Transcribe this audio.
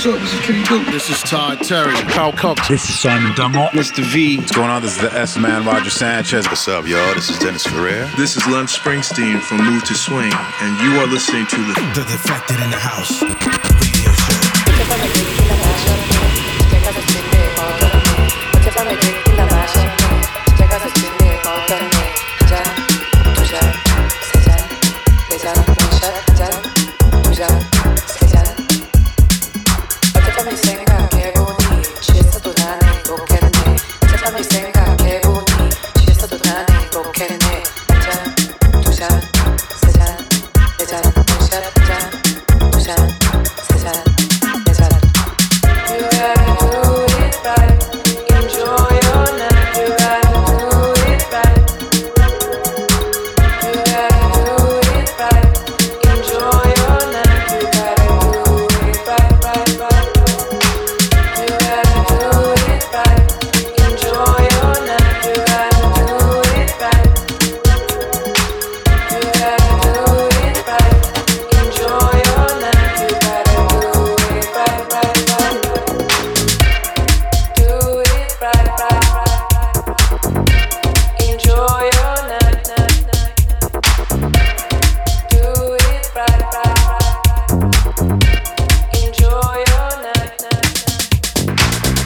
up? This is Kenny Duke. This is Todd Terry. Kyle Cox. This is Simon Dumont. Mr. V. What's going on? This is the S-Man, Roger Sanchez. What's up, y'all? This is Dennis Ferrer. This is Lon Springsteen from Move to Swing, and you are listening to The Defected in the House radio show.